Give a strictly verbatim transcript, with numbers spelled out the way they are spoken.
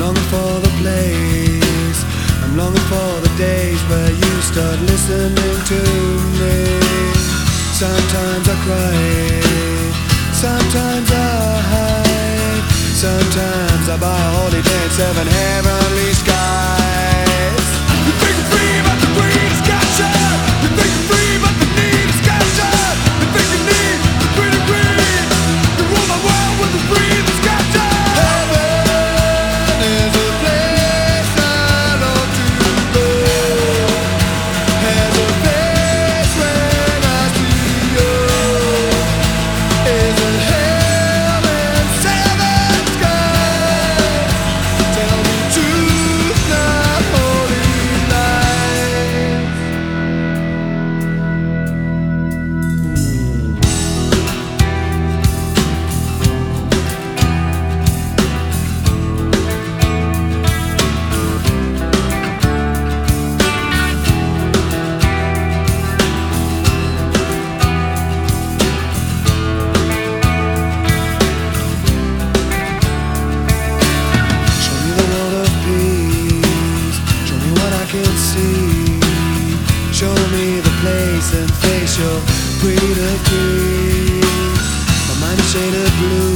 longing for the place, I'm longing for the days where you start listening to me. Sometimes I cry, sometimes I hide, sometimes I buy a holiday in seven heavenly skies. You think you're free but the greed is captured. You think you're free but the need is captured. You think you need the pretty greed. You rule my world with the breeze is captured. Heaven is a place I long to go. There's a place when I see you. Is it hell and seven skies? Tell me truth, not holy lies. Show me the world of peace. Show me what I can see. Show me the place and face your breed of green. My mind is shaded blue.